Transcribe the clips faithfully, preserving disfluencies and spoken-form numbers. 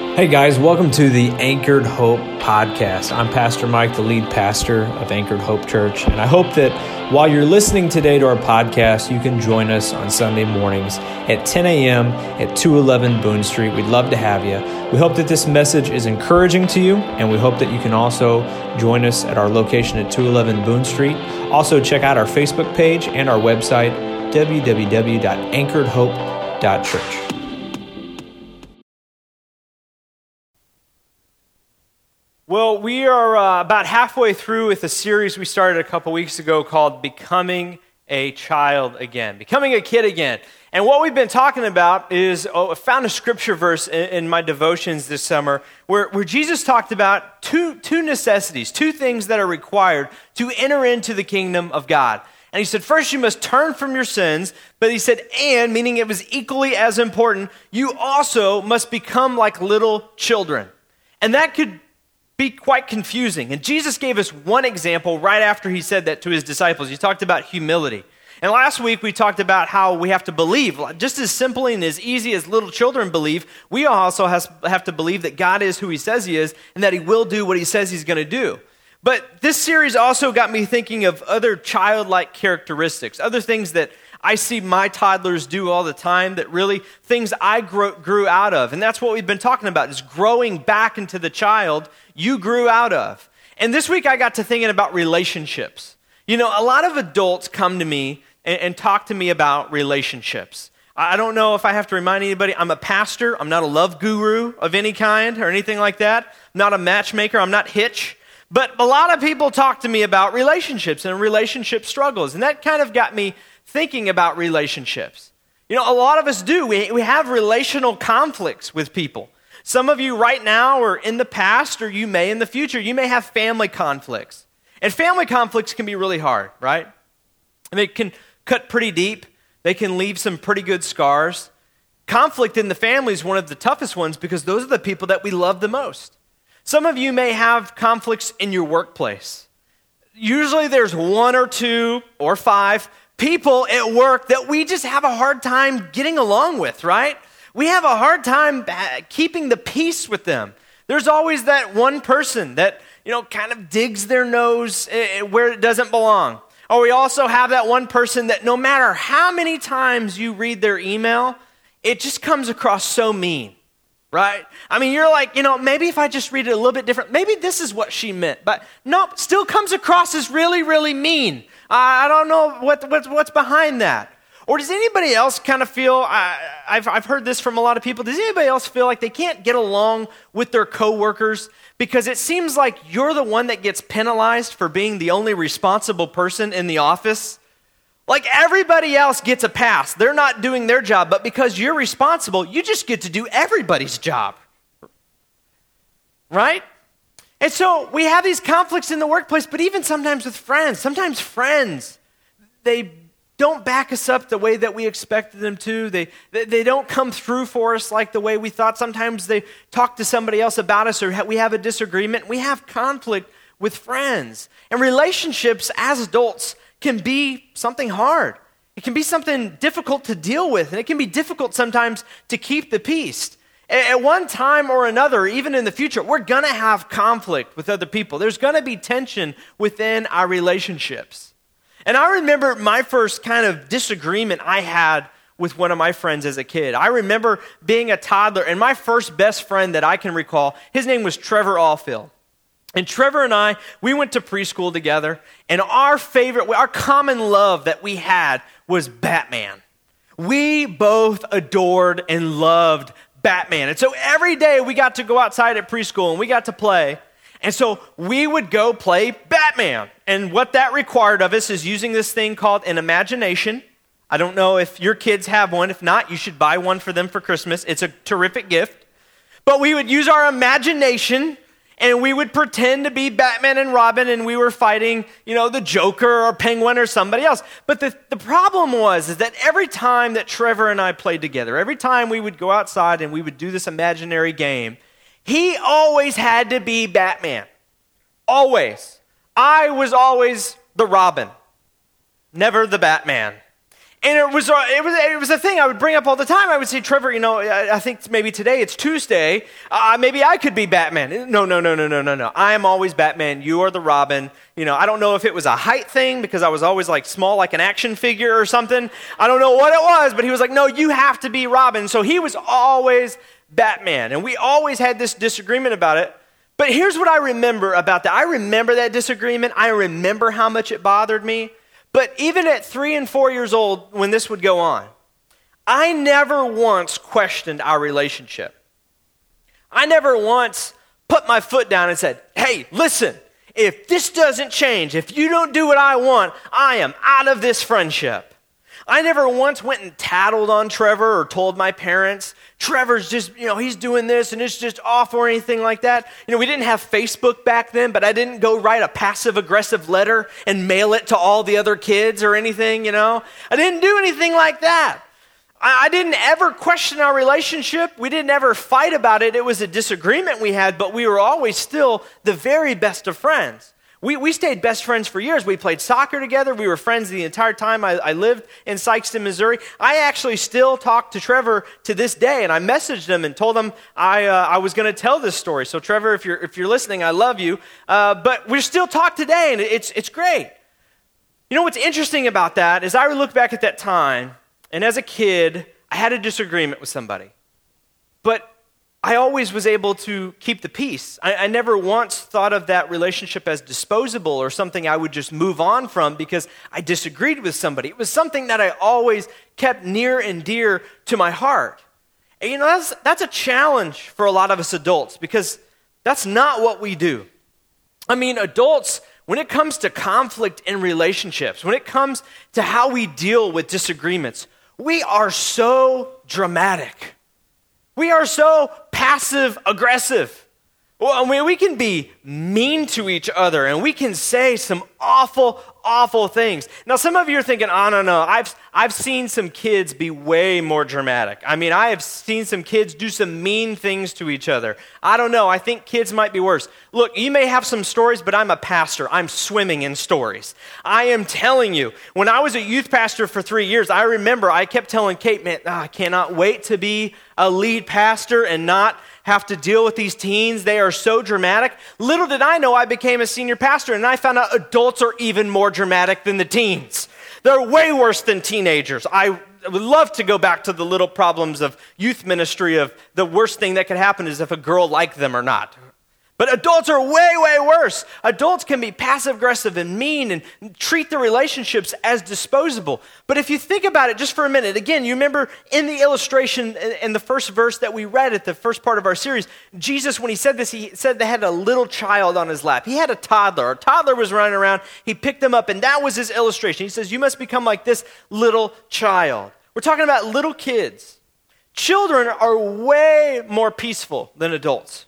Hey guys, welcome to the Anchored Hope podcast. I'm Pastor Mike, the lead pastor of Anchored Hope Church, and I hope that while you're listening today to our podcast, you can join us on Sunday mornings at ten a.m. at two eleven Boone Street. We'd love to have you. We hope that this message is encouraging to you, and we hope that you can also join us at our location at two eleven Boone Street. Also, check out our Facebook page and our website, w w w dot anchored hope dot church. Well, we are uh, about halfway through with a series we started a couple weeks ago called Becoming a Child Again, Becoming a Kid Again. And what we've been talking about is, oh, I found a scripture verse in, in my devotions this summer where, where Jesus talked about two, two necessities, two things that are required to enter into the kingdom of God. And he said, first, you must turn from your sins. But he said, and, meaning it was equally as important, you also must become like little children. And that could be quite confusing. And Jesus gave us one example right after he said that to his disciples. He talked about humility. And last week we talked about how we have to believe, just as simply and as easy as little children believe, we also has, have to believe that God is who he says he is and that he will do what he says he's going to do. But this series also got me thinking of other childlike characteristics, other things that I see my toddlers do all the time, that really things I grew, grew out of. And that's what we've been talking about, is growing back into the child you grew out of. And this week I got to thinking about relationships. You know, a lot of adults come to me and, and talk to me about relationships. I don't know if I have to remind anybody, I'm a pastor. I'm not a love guru of any kind or anything like that. I'm not a matchmaker. I'm not Hitch. But a lot of people talk to me about relationships and relationship struggles. And that kind of got me thinking about relationships. You know, a lot of us do. We, we have relational conflicts with people. Some of you right now or in the past, or you may in the future, you may have family conflicts. And family conflicts can be really hard, right? I mean, it can cut pretty deep. They can leave some pretty good scars. Conflict in the family is one of the toughest ones because those are the people that we love the most. Some of you may have conflicts in your workplace. Usually there's one or two or five people at work that we just have a hard time getting along with, right? We have a hard time keeping the peace with them. There's always that one person that, you know, kind of digs their nose where it doesn't belong. Or we also have that one person that no matter how many times you read their email, it just comes across so mean, right? I mean, you're like, you know, maybe if I just read it a little bit different, maybe this is what she meant. But nope, still comes across as really, really mean. I don't know what, what what's behind that. Or does anybody else kind of feel, I, I've, I've heard this from a lot of people, does anybody else feel like they can't get along with their coworkers because it seems like you're the one that gets penalized for being the only responsible person in the office? Like everybody else gets a pass. They're not doing their job, but because you're responsible, you just get to do everybody's job. Right? And so we have these conflicts in the workplace, but even sometimes with friends. Sometimes friends, they don't back us up the way that we expected them to. They, they, they don't come through for us like the way we thought. Sometimes they talk to somebody else about us or ha- we have a disagreement. We have conflict with friends. And relationships as adults can be something hard. It can be something difficult to deal with, and it can be difficult sometimes to keep the peace. At one time or another, even in the future, we're going to have conflict with other people. There's going to be tension within our relationships. And I remember my first kind of disagreement I had with one of my friends as a kid. I remember being a toddler, and my first best friend that I can recall, his name was Trevor Allfield. And Trevor and I, we went to preschool together, and our favorite, our common love that we had was Batman. We both adored and loved Batman. And so every day we got to go outside at preschool and we got to play. And so we would go play Batman. And what that required of us is using this thing called an imagination. I don't know if your kids have one. If not, you should buy one for them for Christmas. It's a terrific gift. But we would use our imagination and we would pretend to be Batman and Robin, and we were fighting, you know, the Joker or Penguin or somebody else. But the, the problem was is that every time that Trevor and I played together, every time we would go outside and we would do this imaginary game, he always had to be Batman. Always. I was always the Robin, never the Batman. And it was, it was it was a thing I would bring up all the time. I would say, Trevor, you know, I, I think maybe today it's Tuesday. Uh, maybe I could be Batman. No, no, no, no, no, no, no. I am always Batman. You are the Robin. You know, I don't know if it was a height thing because I was always like small, like an action figure or something. I don't know what it was, but he was like, no, you have to be Robin. So he was always Batman. And we always had this disagreement about it. But here's what I remember about that. I remember that disagreement. I remember how much it bothered me. But even at three and four years old, when this would go on, I never once questioned our relationship. I never once put my foot down and said, hey, listen, if this doesn't change, if you don't do what I want, I am out of this friendship. I never once went and tattled on Trevor or told my parents, Trevor's just, you know, he's doing this and it's just off or anything like that. You know, we didn't have Facebook back then, but I didn't go write a passive-aggressive letter and mail it to all the other kids or anything, you know. I didn't do anything like that. I, I didn't ever question our relationship. We didn't ever fight about it. It was a disagreement we had, but we were always still the very best of friends. We we stayed best friends for years. We played soccer together. We were friends the entire time I, I lived in Sikeston, Missouri. I actually still talk to Trevor to this day, and I messaged him and told him I uh, I was going to tell this story. So Trevor, if you're if you're listening, I love you. Uh, but we still talk today, and it's it's great. You know what's interesting about that is I look back at that time, and as a kid, I had a disagreement with somebody, but I always was able to keep the peace. I, I never once thought of that relationship as disposable or something I would just move on from because I disagreed with somebody. It was something that I always kept near and dear to my heart. And you know, that's, that's a challenge for a lot of us adults because that's not what we do. I mean, adults, when it comes to conflict in relationships, when it comes to how we deal with disagreements, we are so dramatic. We are so passive-aggressive. Well, I mean, we can be mean to each other, and we can say some awful, awful things. Now, some of you are thinking, oh, no, no, I've, I've seen some kids be way more dramatic. I mean, I have seen some kids do some mean things to each other. I don't know. I think kids might be worse. Look, you may have some stories, but I'm a pastor. I'm swimming in stories. I am telling you, when I was a youth pastor for three years, I remember I kept telling Kate, man, oh, I cannot wait to be a lead pastor and not have to deal with these teens. They are so dramatic. Little did I know I became a senior pastor, and I found out adults are even more dramatic than the teens. They're way worse than teenagers. I would love to go back to the little problems of youth ministry of the worst thing that could happen is if a girl liked them or not. But adults are way, way worse. Adults can be passive-aggressive and mean and treat the relationships as disposable. But if you think about it just for a minute, again, you remember in the illustration in the first verse that we read at the first part of our series, Jesus, when he said this, he said they had a little child on his lap. He had a toddler. A toddler was running around. He picked them up, and that was his illustration. He says, you must become like this little child. We're talking about little kids. Children are way more peaceful than adults.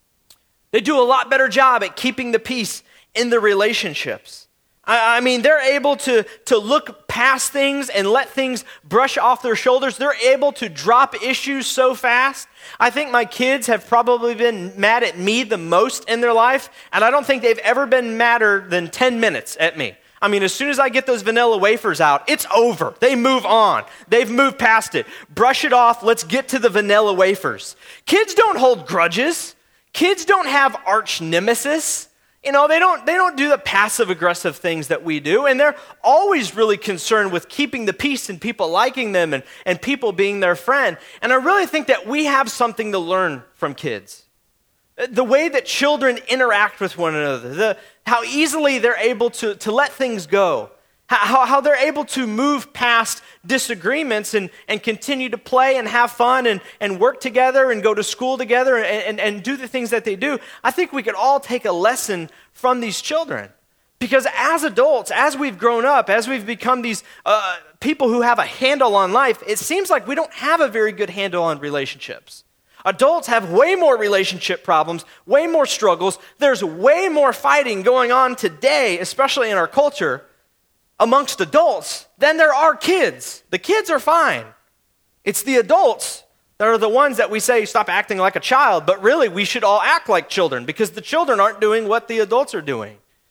They do a lot better job at keeping the peace in the relationships. I, I mean, they're able to, to look past things and let things brush off their shoulders. They're able to drop issues so fast. I think my kids have probably been mad at me the most in their life, and I don't think they've ever been madder than ten minutes at me. I mean, as soon as I get those vanilla wafers out, it's over. They move on. They've moved past it. Brush it off. Let's get to the vanilla wafers. Kids don't hold grudges. Kids don't have arch nemesis. You know, they don't they don't do the passive-aggressive things that we do, and they're always really concerned with keeping the peace and people liking them and, and people being their friend. And I really think that we have something to learn from kids. The way that children interact with one another, the, how easily they're able to, to let things go, how, how they're able to move past disagreements and, and continue to play and have fun and, and work together and go to school together and, and, and do the things that they do. I think we could all take a lesson from these children. Because as adults, as we've grown up, as we've become these uh, people who have a handle on life, it seems like we don't have a very good handle on relationships. Adults have way more relationship problems, way more struggles. There's way more fighting going on today, especially in our culture, amongst adults than there are kids. The kids are fine. It's the adults that are the ones that we say, stop acting like a child, but really we should all act like children because the children aren't doing what the adults are doing.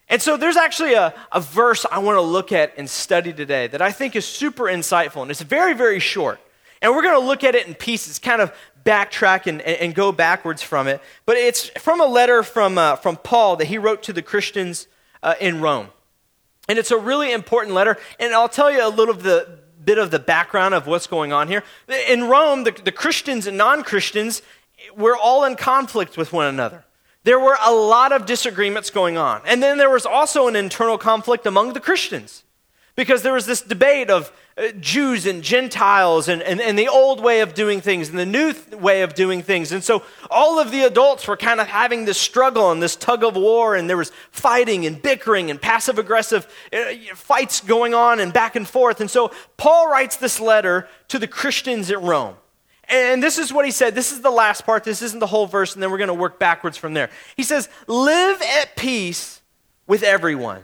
And so there's actually a, a verse I want to look at and study today that I think is super insightful, and it's very, very short. And we're going to look at it in pieces, kind of backtrack and, and go backwards from it. But it's from a letter from, uh, from Paul that he wrote to the Christians uh, in Rome. And it's a really important letter, and I'll tell you a little of the bit of the background of what's going on here. In Rome, the, the Christians and non-Christians were all in conflict with one another. There were a lot of disagreements going on. And then there was also an internal conflict among the Christians, because there was this debate of uh, Jews and Gentiles and, and, and the old way of doing things and the new th- way of doing things. And so all of the adults were kind of having this struggle and this tug of war, and there was fighting and bickering and passive-aggressive uh, fights going on and back and forth. And so Paul writes this letter to the Christians at Rome. And this is what he said. This is the last part. This isn't the whole verse, and then we're going to work backwards from there. He says, live at peace with everyone.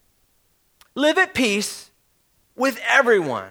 Live at peace with everyone.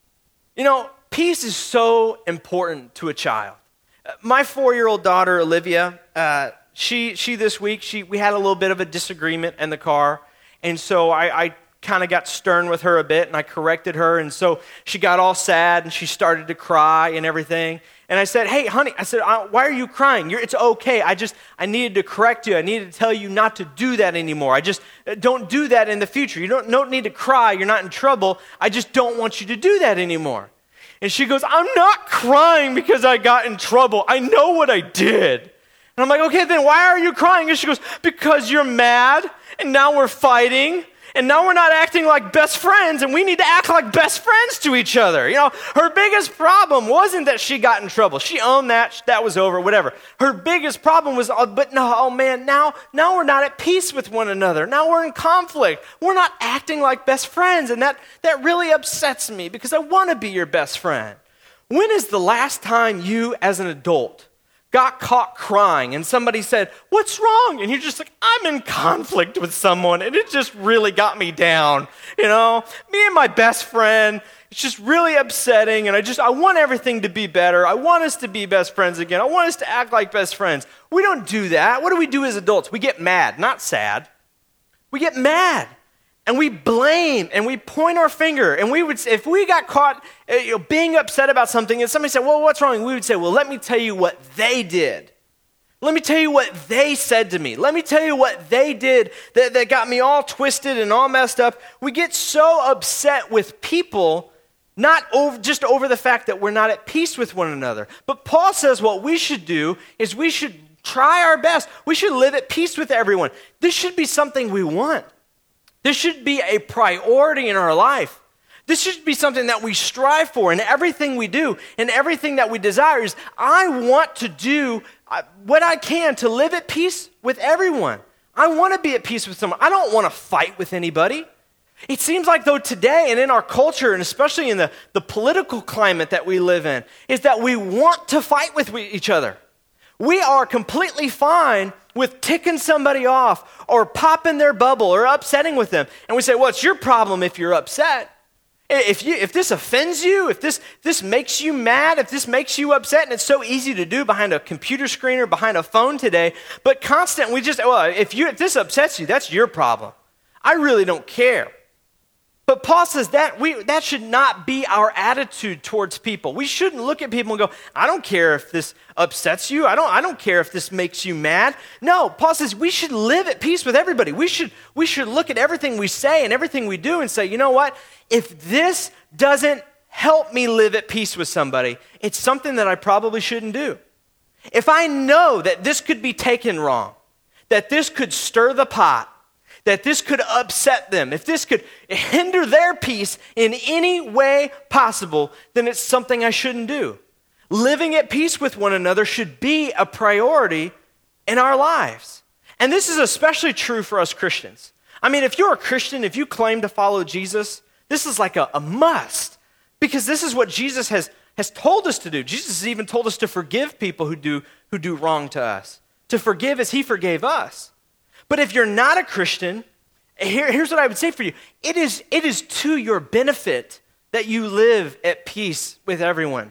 You know, peace is so important to a child. My four-year-old daughter, Olivia, uh, she she this week, she we had a little bit of a disagreement in the car, and so I, I kind of got stern with her a bit, and I corrected her, and so she got all sad, and she started to cry and everything. And I said, hey, honey, I said, why are you crying? You're, it's okay. I just, I needed to correct you. I needed to tell you not to do that anymore. I just, don't do that in the future. You don't, don't need to cry. You're not in trouble. I just don't want you to do that anymore. And she goes, I'm not crying because I got in trouble. I know what I did. And I'm like, okay, then why are you crying? And she goes, because you're mad, and now we're fighting, and now we're not acting like best friends, and we need to act like best friends to each other. You know, her biggest problem wasn't that she got in trouble. She owned that. That was over, whatever. Her biggest problem was, oh, but no, oh man, now, now we're not at peace with one another. Now we're in conflict. We're not acting like best friends, and that, that really upsets me because I want to be your best friend. When is the last time you, as an adult, got caught crying and somebody said, what's wrong? And you're just like, I'm in conflict with someone and it just really got me down. You know, me and my best friend, it's just really upsetting, and I just, I want everything to be better. I want us to be best friends again. I want us to act like best friends. We don't do that. What do we do as adults? We get mad, not sad. We get mad. And we blame, and we point our finger, and we would, if we got caught uh, you know, being upset about something, and somebody said, well, what's wrong? We would say, well, let me tell you what they did. Let me tell you what they said to me. Let me tell you what they did that, that got me all twisted and all messed up. We get so upset with people, not over, just over the fact that we're not at peace with one another. But Paul says what we should do is we should try our best. We should live at peace with everyone. This should be something we want. This should be a priority in our life. This should be something that we strive for in everything we do and everything that we desire is I want to do what I can to live at peace with everyone. I want to be at peace with someone. I don't want to fight with anybody. It seems like though today and in our culture, and especially in the, the political climate that we live in, is that we want to fight with each other. We are completely fine with ticking somebody off or popping their bubble or upsetting with them. And we say, well, it's your problem if you're upset. If you, if this offends you, if this, this makes you mad, if this makes you upset, and it's so easy to do behind a computer screen or behind a phone today, but constant, we just, well, if, you, if this upsets you, that's your problem. I really don't care. But Paul says that we that should not be our attitude towards people. We shouldn't look at people and go, I don't care if this upsets you. I don't I don't care if this makes you mad. No, Paul says we should live at peace with everybody. We should we should look at everything we say and everything we do and say, you know what? If this doesn't help me live at peace with somebody, it's something that I probably shouldn't do. If I know that this could be taken wrong, that this could stir the pot, that this could upset them, if this could hinder their peace in any way possible, then it's something I shouldn't do. Living at peace with one another should be a priority in our lives. And this is especially true for us Christians. I mean, if you're a Christian, if you claim to follow Jesus, this is like a, a must, because this is what Jesus has, has told us to do. Jesus has even told us to forgive people who do, who do wrong to us, to forgive as he forgave us. But if you're not a Christian, here, here's what I would say for you. It is, it is to your benefit that you live at peace with everyone.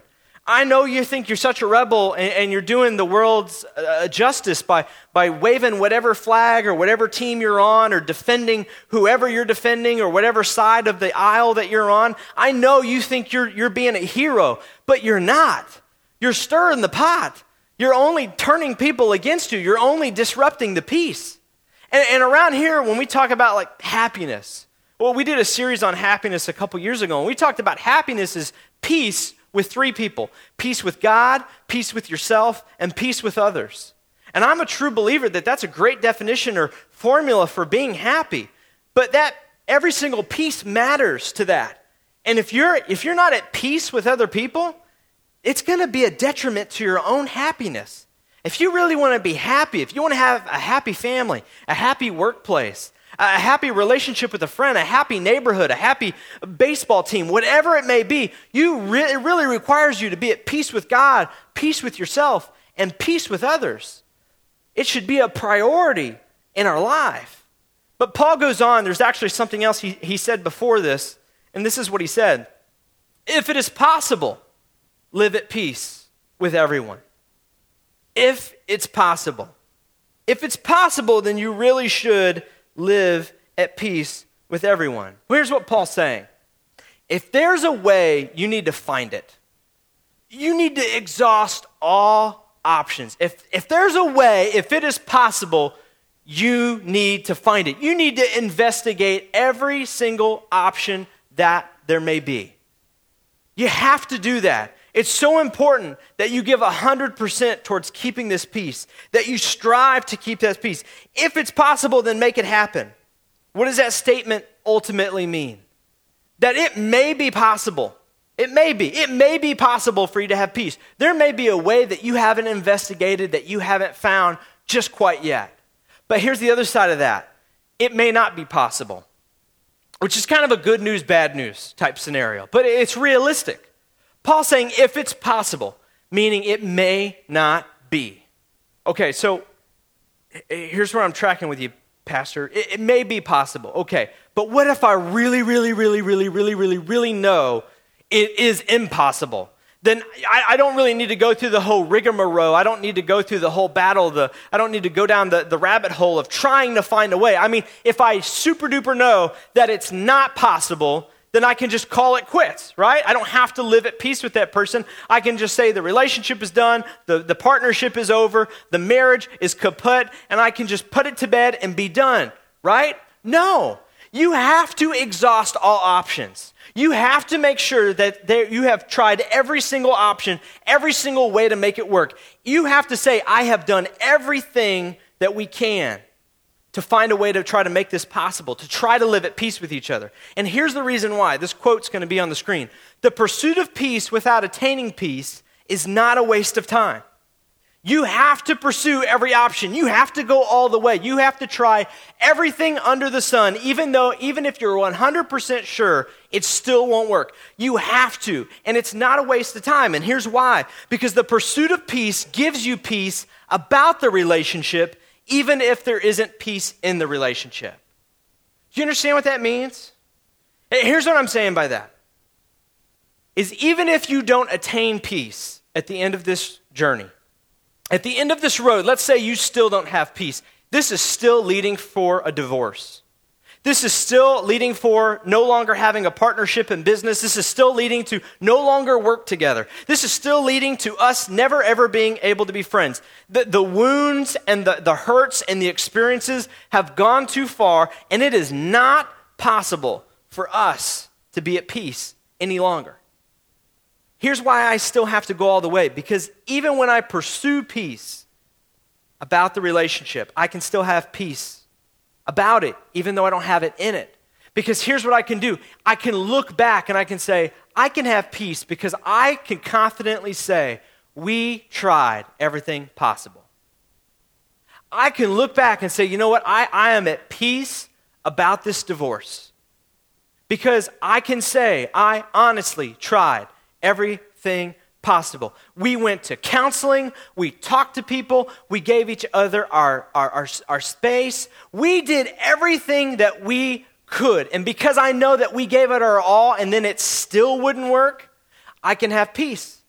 I know you think you're such a rebel and, and you're doing the world's uh, justice by, by waving whatever flag or whatever team you're on or defending whoever you're defending or whatever side of the aisle that you're on. I know you think you're, you're being a hero, but you're not. You're stirring the pot. You're only turning people against you. You're only disrupting the peace. And, and around here, when we talk about like happiness, well, we did a series on happiness a couple years ago, and we talked about happiness as peace with three people: peace with God, peace with yourself, and peace with others. And I'm a true believer that that's a great definition or formula for being happy. But that every single piece matters to that. And if you're if you're not at peace with other people, it's going to be a detriment to your own happiness. If you really want to be happy, if you want to have a happy family, a happy workplace, a happy relationship with a friend, a happy neighborhood, a happy baseball team, whatever it may be, you re- it really requires you to be at peace with God, peace with yourself, and peace with others. It should be a priority in our life. But Paul goes on, there's actually something else he, he said before this, and this is what he said: if it is possible, live at peace with everyone. If it's possible. If it's possible, then you really should live at peace with everyone. Here's what Paul's saying. If there's a way, you need to find it. You need to exhaust all options. If, if there's a way, if it is possible, you need to find it. You need to investigate every single option that there may be. You have to do that. It's so important that you give one hundred percent towards keeping this peace, that you strive to keep that peace. If it's possible, then make it happen. What does that statement ultimately mean? That it may be possible. It may be. It may be possible for you to have peace. There may be a way that you haven't investigated, that you haven't found just quite yet. But here's the other side of that. It may not be possible, which is kind of a good news, bad news type scenario. But it's realistic. Paul's saying if it's possible, meaning it may not be. Okay, so here's where I'm tracking with you, Pastor. It, it may be possible. Okay, but what if I really, really, really, really, really, really, really know it is impossible? Then I, I don't really need to go through the whole rigmarole. I don't need to go through the whole battle. The, I don't need to go down the, the rabbit hole of trying to find a way. I mean, if I super duper know that it's not possible, then I can just call it quits, right? I don't have to live at peace with that person. I can just say the relationship is done, the, the partnership is over, the marriage is kaput, and I can just put it to bed and be done, right? No. You have to exhaust all options. You have to make sure that there, you have tried every single option, every single way to make it work. You have to say, I have done everything that we can to find a way to try to make this possible, to try to live at peace with each other. And here's the reason why. This quote's going to be on the screen. The pursuit of peace without attaining peace is not a waste of time. You have to pursue every option. You have to go all the way. You have to try everything under the sun, even though, even if you're one hundred percent sure it still won't work. You have to, and it's not a waste of time. And here's why. Because the pursuit of peace gives you peace about the relationship, even if there isn't peace in the relationship. Do you understand what that means? Here's what I'm saying by that. Is even if you don't attain peace at the end of this journey, at the end of this road, let's say you still don't have peace, this is still leading for a divorce. This is still leading for no longer having a partnership in business. This is still leading to no longer work together. This is still leading to us never ever being able to be friends. The, the wounds and the, the hurts and the experiences have gone too far, and it is not possible for us to be at peace any longer. Here's why I still have to go all the way, because even when I pursue peace about the relationship, I can still have peace about it, even though I don't have it in it. Because here's what I can do. I can look back and I can say, I can have peace because I can confidently say, we tried everything possible. I can look back and say, you know what? I, I am at peace about this divorce. Because I can say, I honestly tried everything possible. We went to counseling, we talked to people, we gave each other our, our, our, our space. We did everything that we could. And because I know that we gave it our all and then it still wouldn't work, I can have peace.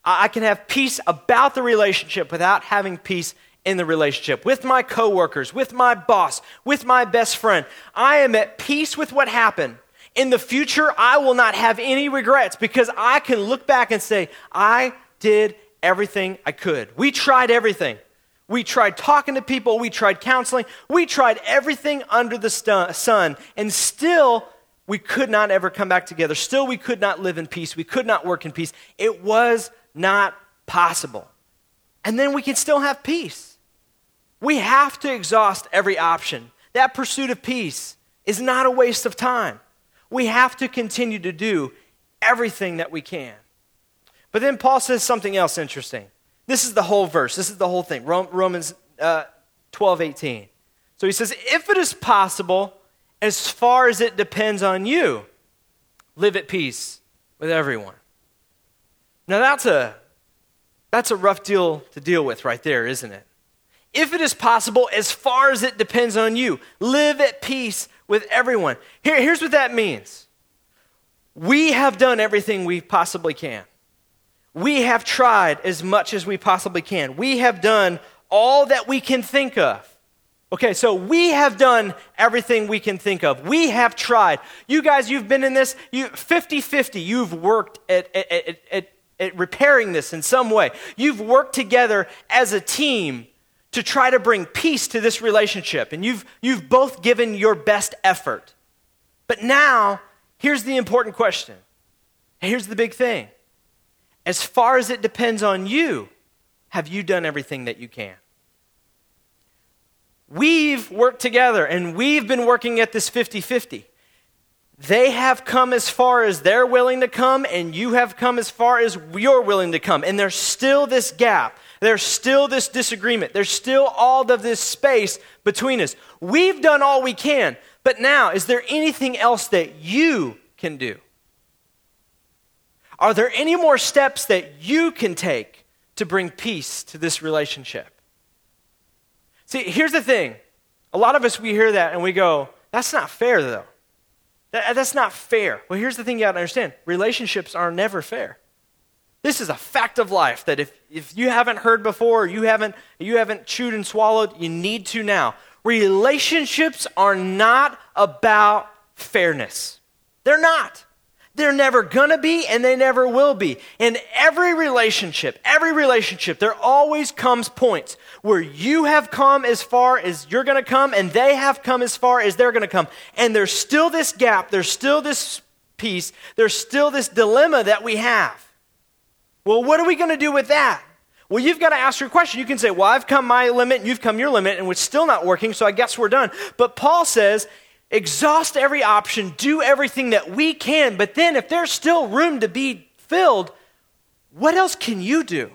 I can have peace about the relationship without having peace in the relationship. With my coworkers, with my boss, with my best friend, I am at peace with what happened. In the future, I will not have any regrets because I can look back and say, I did everything I could. We tried everything. We tried talking to people. We tried counseling. We tried everything under the stu- sun. And still, we could not ever come back together. Still, we could not live in peace. We could not work in peace. It was not possible. And then we can still have peace. We have to exhaust every option. That pursuit of peace is not a waste of time. We have to continue to do everything that we can. But then Paul says something else interesting. This is the whole verse. This is the whole thing. Romans uh, twelve eighteen. So he says, if it is possible, as far as it depends on you, live at peace with everyone. Now that's a, that's a rough deal to deal with right there, isn't it? If it is possible, as far as it depends on you, live at peace with everyone. Here, here's what that means. We have done everything we possibly can. We have tried as much as we possibly can. We have done all that we can think of. Okay, so we have done everything we can think of. We have tried. You guys, you've been in this, you fifty-fifty. You've worked at, at, at, at, at repairing this in some way. You've worked together as a team to try to bring peace to this relationship. And you've, you've both given your best effort. But now, here's the important question. Here's the big thing. As far as it depends on you, have you done everything that you can? We've worked together and we've been working at this fifty-fifty. They have come as far as they're willing to come, and you have come as far as you're willing to come. And there's still this gap. There's still this disagreement. There's still all of this space between us. We've done all we can, but now, is there anything else that you can do? Are there any more steps that you can take to bring peace to this relationship? See, here's the thing. A lot of us, we hear that and we go, that's not fair though. That, that's not fair. Well, here's the thing you got to understand. Relationships are never fair. This is a fact of life that if, if you haven't heard before, or you haven't, you haven't chewed and swallowed, you need to now. Relationships are not about fairness. They're not. They're never gonna be, and they never will be. In every relationship, every relationship, there always comes points where you have come as far as you're gonna come, and they have come as far as they're gonna come. And there's still this gap, there's still this piece, there's still this dilemma that we have. Well, what are we gonna do with that? Well, you've got to ask your question. You can say, well, I've come my limit, and you've come your limit, and it's still not working, so I guess we're done. But Paul says, exhaust every option, do everything that we can, but then if there's still room to be filled, what else can you do?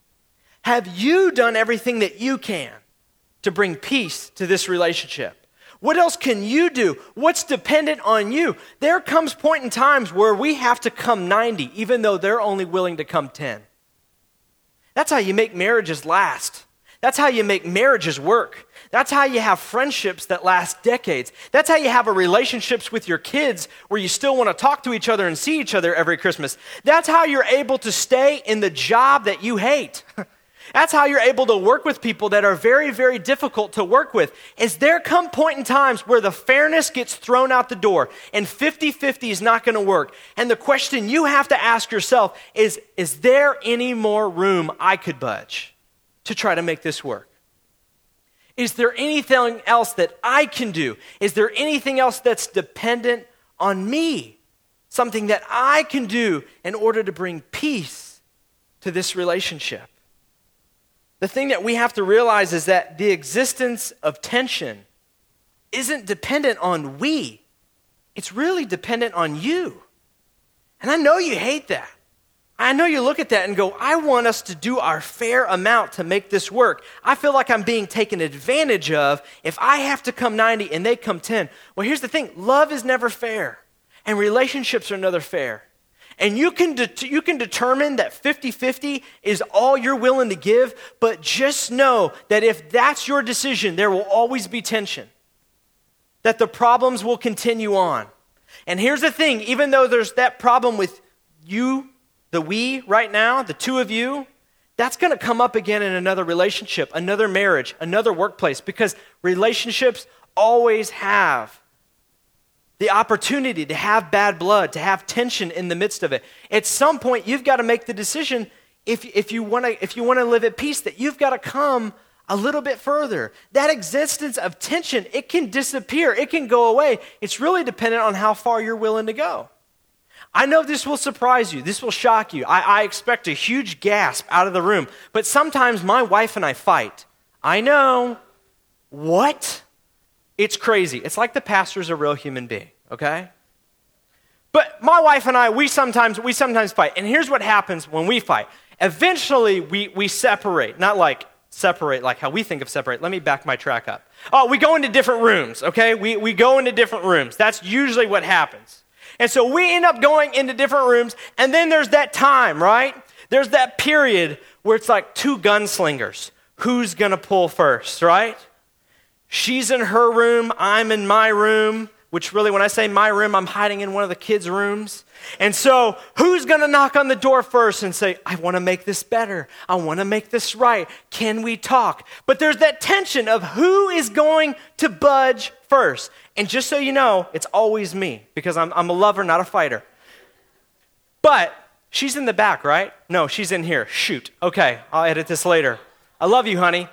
Have you done everything that you can to bring peace to this relationship? What else can you do? What's dependent on you? There comes point in times where we have to come ninety, even though they're only willing to come ten. That's how you make marriages last. That's how you make marriages work. That's how you have friendships that last decades. That's how you have a relationships with your kids where you still want to talk to each other and see each other every Christmas. That's how you're able to stay in the job that you hate. That's how you're able to work with people that are very, very difficult to work with. Is there come point in times where the fairness gets thrown out the door and fifty-fifty is not going to work. And the question you have to ask yourself is, is there any more room I could budge to try to make this work? Is there anything else that I can do? Is there anything else that's dependent on me? Something that I can do in order to bring peace to this relationship? The thing that we have to realize is that the existence of tension isn't dependent on we. It's really dependent on you. And I know you hate that. I know you look at that and go, I want us to do our fair amount to make this work. I feel like I'm being taken advantage of if I have to come ninety and they come ten. Well, here's the thing. Love is never fair, and relationships are never fair. And you can det- you can determine that fifty-fifty is all you're willing to give, but just know that if that's your decision, there will always be tension, that the problems will continue on. And here's the thing, even though there's that problem with you the we right now, the two of you, that's going to come up again in another relationship, another marriage, another workplace, because relationships always have the opportunity to have bad blood, to have tension in the midst of it. At some point, you've got to make the decision, if, if you want to if you want to live at peace, that you've got to come a little bit further. That existence of tension, it can disappear. It can go away. It's really dependent on how far you're willing to go. I know this will surprise you. This will shock you. I, I expect a huge gasp out of the room. But sometimes my wife and I fight. I know. What? It's crazy. It's like the pastor's a real human being, okay? But my wife and I, we sometimes we sometimes fight. And here's what happens when we fight. Eventually, we, we separate. Not like separate like how we think of separate. Let me back my track up. Oh, we go into different rooms, okay? We, we go into different rooms. That's usually what happens. And so we end up going into different rooms, and then there's that time, right? There's that period where it's like two gunslingers. Who's going to pull first, right? She's in her room, I'm in my room, which really, when I say my room, I'm hiding in one of the kids' rooms. And so who's going to knock on the door first and say, I want to make this better. I want to make this right. Can we talk? But there's that tension of who is going to budge first. And just so you know, it's always me, because I'm, I'm a lover, not a fighter. But she's in the back, right? No, she's in here. Shoot. Okay, I'll edit this later. I love you, honey.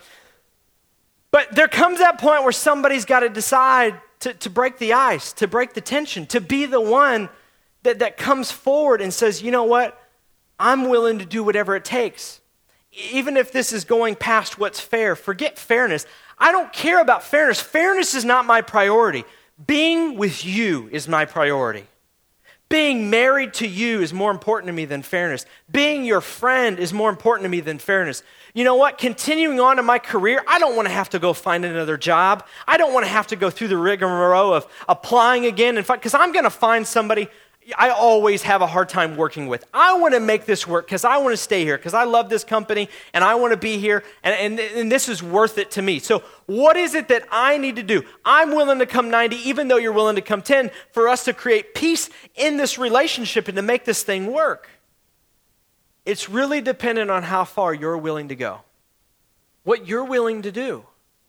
But there comes that point where somebody's got to decide to, to break the ice, to break the tension, to be the one that, that comes forward and says, you know what? I'm willing to do whatever it takes. Even if this is going past what's fair, forget fairness. I don't care about fairness. Fairness is not my priority. Being with you is my priority. Being married to you is more important to me than fairness. Being your friend is more important to me than fairness. You know what? Continuing on in my career, I don't want to have to go find another job. I don't want to have to go through the rigmarole of applying again, and because I'm going to find somebody I always have a hard time working with. I want to make this work because I want to stay here, because I love this company and I want to be here, and, and, and this is worth it to me. So what is it that I need to do? I'm willing to come ninety, even though you're willing to come ten, for us to create peace in this relationship and to make this thing work. It's really dependent on how far you're willing to go, what you're willing to do.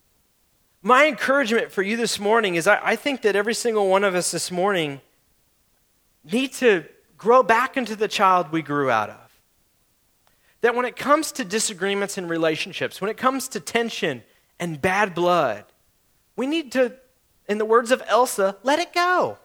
My encouragement for you this morning is I, I think that every single one of us this morning need to grow back into the child we grew out of. That when it comes to disagreements in relationships, when it comes to tension and bad blood, we need to, in the words of Elsa, let it go.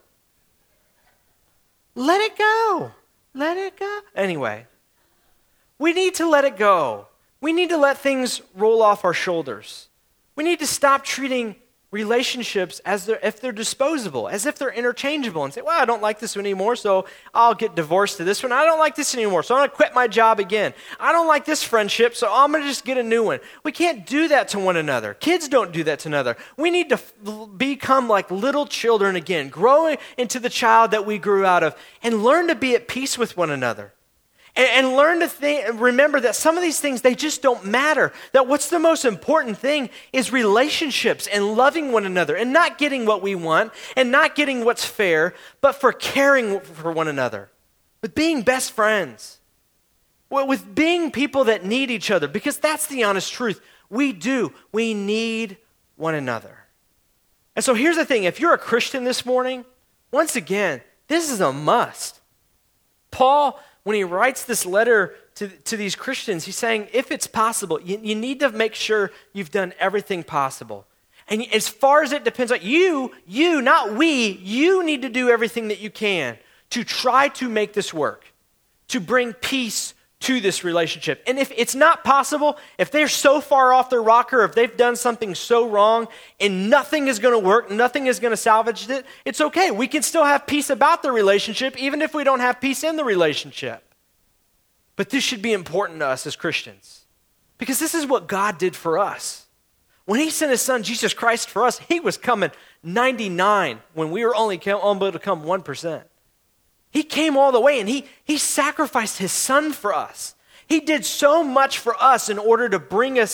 Let it go. Let it go. Anyway, we need to let it go. We need to let things roll off our shoulders. We need to stop treating relationships as they're, if they're disposable, as if they're interchangeable, and say, well, I don't like this one anymore, so I'll get divorced to this one. I don't like this anymore, so I'm going to quit my job again. I don't like this friendship, so I'm going to just get a new one. We can't do that to one another. Kids don't do that to another. We need to f- become like little children again, growing into the child that we grew out of, and learn to be at peace with one another. And, and learn to think, remember that some of these things, they just don't matter. That what's the most important thing is relationships and loving one another and not getting what we want and not getting what's fair, but for caring for one another, with being best friends, well, with being people that need each other, because that's the honest truth. We do. We need one another. And so here's the thing. If you're a Christian this morning, once again, this is a must. Paul, when he writes this letter to, to these Christians, he's saying, if it's possible, you, you need to make sure you've done everything possible. And as far as it depends on you, you, not we, you need to do everything that you can to try to make this work, to bring peace to this relationship. And if it's not possible, if they're so far off their rocker, if they've done something so wrong and nothing is going to work, nothing is going to salvage it, it's okay. We can still have peace about the relationship, even if we don't have peace in the relationship. But this should be important to us as Christians, because this is what God did for us. When he sent his son, Jesus Christ, for us, he was coming ninety-nine when we were only able to come one percent. He came all the way, and he, he sacrificed his son for us. He did so much for us in order to bring us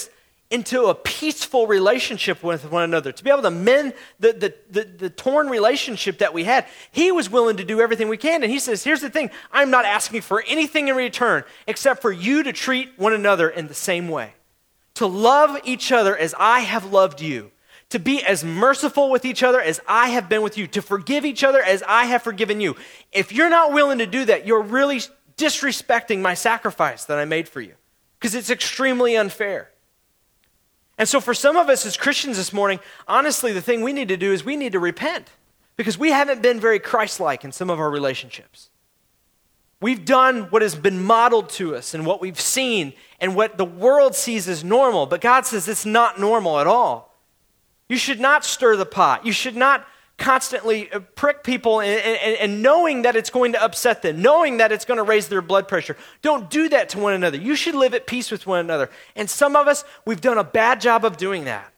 into a peaceful relationship with one another, to be able to mend the, the, the, the torn relationship that we had. He was willing to do everything we can. And he says, here's the thing, I'm not asking for anything in return except for you to treat one another in the same way, to love each other as I have loved you, to be as merciful with each other as I have been with you, to forgive each other as I have forgiven you. If you're not willing to do that, you're really disrespecting my sacrifice that I made for you, because it's extremely unfair. And so for some of us as Christians this morning, honestly, the thing we need to do is we need to repent, because we haven't been very Christ-like in some of our relationships. We've done what has been modeled to us and what we've seen and what the world sees as normal, but God says it's not normal at all. You should not stir the pot. You should not constantly prick people and, and, and knowing that it's going to upset them, knowing that it's going to raise their blood pressure. Don't do that to one another. You should live at peace with one another. And some of us, we've done a bad job of doing that.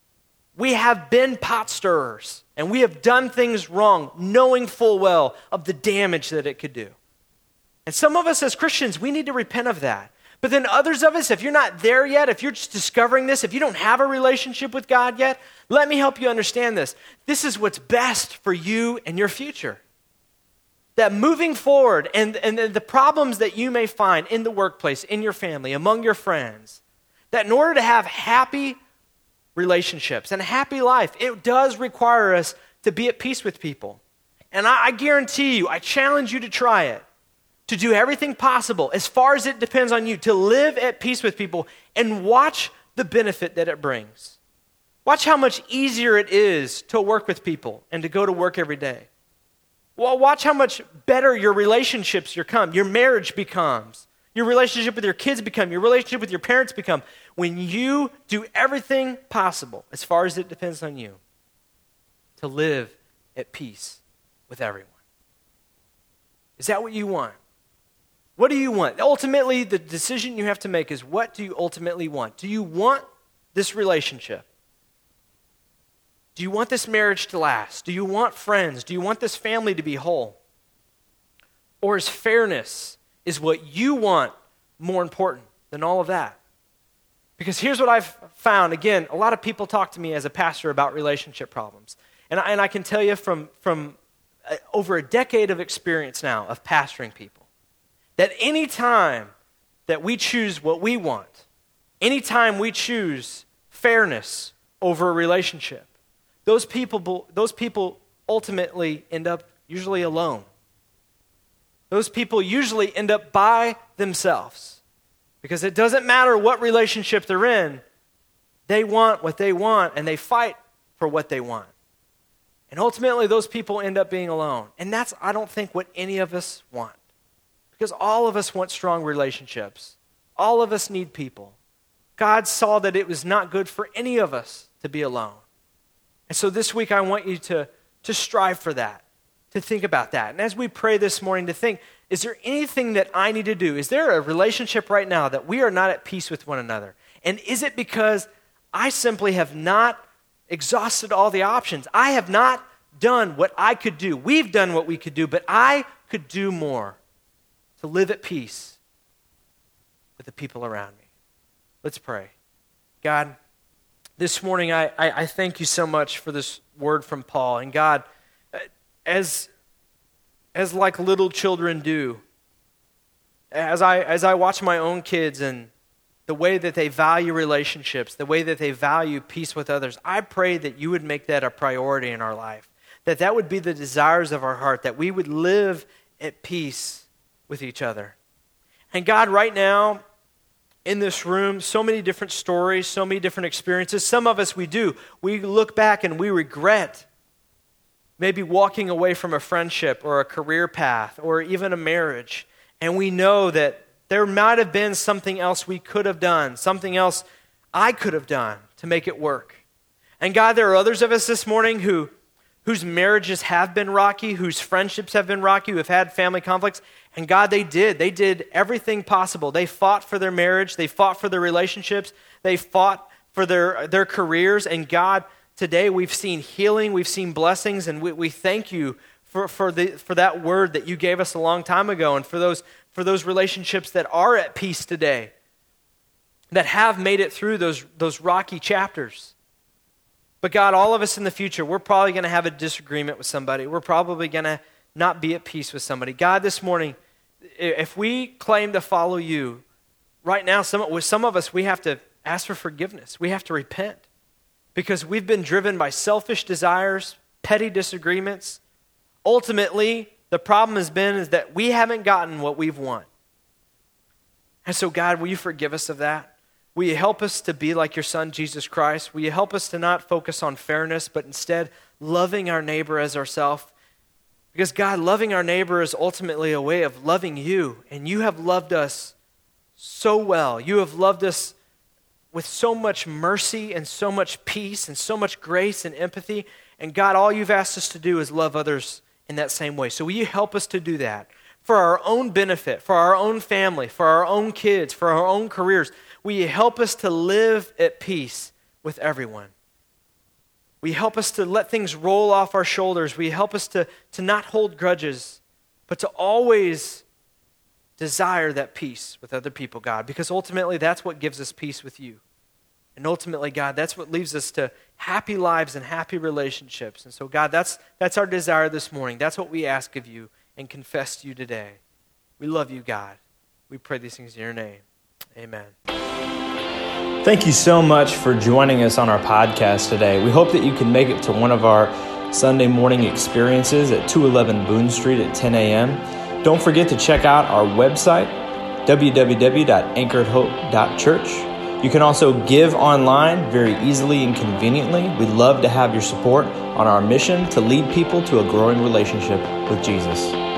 We have been pot stirrers, and we have done things wrong, knowing full well of the damage that it could do. And some of us as Christians, we need to repent of that. But then others of us, if you're not there yet, if you're just discovering this, if you don't have a relationship with God yet, let me help you understand this. This is what's best for you and your future. That moving forward and, and the problems that you may find in the workplace, in your family, among your friends, that in order to have happy relationships and a happy life, it does require us to be at peace with people. And I, I guarantee you, I challenge you to try it. To do everything possible, as far as it depends on you, to live at peace with people and watch the benefit that it brings. Watch how much easier it is to work with people and to go to work every day. Well, watch how much better your relationships become, your marriage becomes, your relationship with your kids become, your relationship with your parents become, when you do everything possible, as far as it depends on you, to live at peace with everyone. Is that what you want? What do you want? Ultimately, the decision you have to make is, what do you ultimately want? Do you want this relationship? Do you want this marriage to last? Do you want friends? Do you want this family to be whole? Or is fairness, is what you want more important than all of that? Because here's what I've found. Again, a lot of people talk to me as a pastor about relationship problems. And I, and I can tell you from, from uh, over a decade of experience now of pastoring people, that any time that we choose what we want, any time we choose fairness over a relationship, those people, those people ultimately end up usually alone. Those people usually end up by themselves, because it doesn't matter what relationship they're in, they want what they want and they fight for what they want. And ultimately those people end up being alone. And that's, I don't think, what any of us want. Because all of us want strong relationships. All of us need people. God saw that it was not good for any of us to be alone. And so this week I want you to, to strive for that, to think about that. And as we pray this morning, to think, is there anything that I need to do? Is there a relationship right now that we are not at peace with one another? And is it because I simply have not exhausted all the options? I have not done what I could do. We've done what we could do, but I could do more to live at peace with the people around me. Let's pray. God, this morning I, I, I thank you so much for this word from Paul. And God, as, as like little children do, as I, as I watch my own kids and the way that they value relationships, the way that they value peace with others, I pray that you would make that a priority in our life, that that would be the desires of our heart, that we would live at peace with each other. And God, right now, in this room, so many different stories, so many different experiences. Some of us, we do. We look back and we regret maybe walking away from a friendship or a career path or even a marriage. And we know that there might have been something else we could have done, something else I could have done to make it work. And God, there are others of us this morning who whose marriages have been rocky, whose friendships have been rocky, who have had family conflicts. And God, they did. They did everything possible. They fought for their marriage. They fought for their relationships. They fought for their, their careers. And God, today we've seen healing. We've seen blessings. And we, we thank you for, for, the, for that word that you gave us a long time ago, and for those, for those relationships that are at peace today. that have made it through those, those rocky chapters. But God, all of us in the future, we're probably going to have a disagreement with somebody. We're probably going to not be at peace with somebody. God, this morning, if we claim to follow you, right now, some, with some of us, we have to ask for forgiveness. We have to repent because we've been driven by selfish desires, petty disagreements. Ultimately, the problem has been is that we haven't gotten what we've won. And so, God, will you forgive us of that? Will you help us to be like your son, Jesus Christ? Will you help us to not focus on fairness, but instead loving our neighbor as ourselves? Because, God, loving our neighbor is ultimately a way of loving you, and you have loved us so well. You have loved us with so much mercy and so much peace and so much grace and empathy. And God, all you've asked us to do is love others in that same way. So will you help us to do that for our own benefit, for our own family, for our own kids, for our own careers? Will you help us to live at peace with everyone? Will you help us to let things roll off our shoulders? Will you help us to, to not hold grudges, but to always desire that peace with other people, God? Because ultimately, that's what gives us peace with you. And ultimately, God, that's what leads us to happy lives and happy relationships. And so, God, that's that's our desire this morning. That's what we ask of you and confess to you today. We love you, God. We pray these things in your name. Amen. Thank you so much for joining us on our podcast today. We hope that you can make it to one of our Sunday morning experiences at two eleven Boone Street at ten a.m. Don't forget to check out our website, w w w dot anchored hope dot church. You can also give online very easily and conveniently. We'd love to have your support on our mission to lead people to a growing relationship with Jesus.